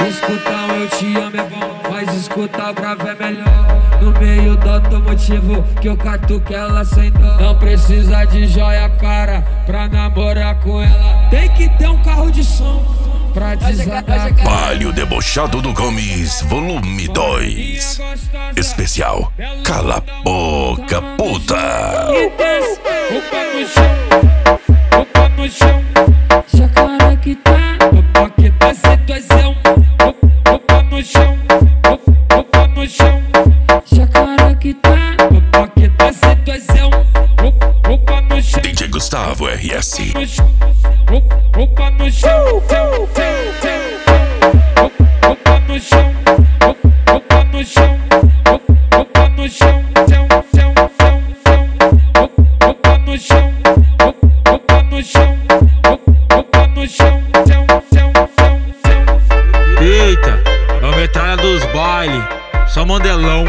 Escutar um eu te amo é bom, mas escutar o bravo é melhor. No meio do automotivo que eu catuco ela sem dó. Não precisa de joia cara pra namorar com ela. Tem que ter um carro de som pra desatar. Palio Debochado do Gomes, volume 2. Especial Cala a Boca Puta. E desce, o pé no chão, o pé no chão. Jacaré que tá, o pé que desce doisão. O pé no chão, o pé no chão. Jacaré que tá, o pé que desce doisão. O pé no chão. DJ Gustavo RS. O pé no chão, tchau, tchau, tchau. O pé no chão, o pé no chão. O pé no chão, tchau, tchau, tchau, tchau. O pé no chão, o pé no chão. O pé no chão, tchau, tchau, tchau, tchau. Eita, é a metralha dos baile, só mandelão.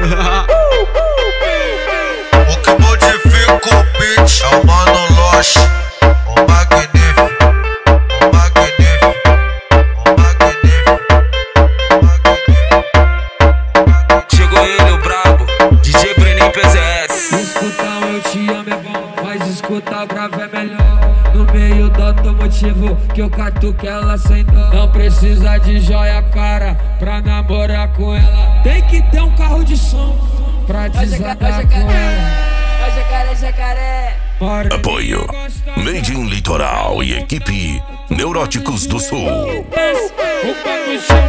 O que modifica o beat é o Mano Loche, o magnífico, o magnífico, o magnífico, o magnífico. Chegou ele, o brabo, DJ Breninho PZS. Escutar um eu te amo é bom, mas escutar o bravo é melhor. No meio do automotivo que eu catuco ela sem dó. Não precisa de joia cara pra namorar com ela. Tem que ter um carro de som pra desatar com ela. Jacaré, jacaré. Apoio Made in Litoral e equipe Neuróticos do Sul. O pé no chão.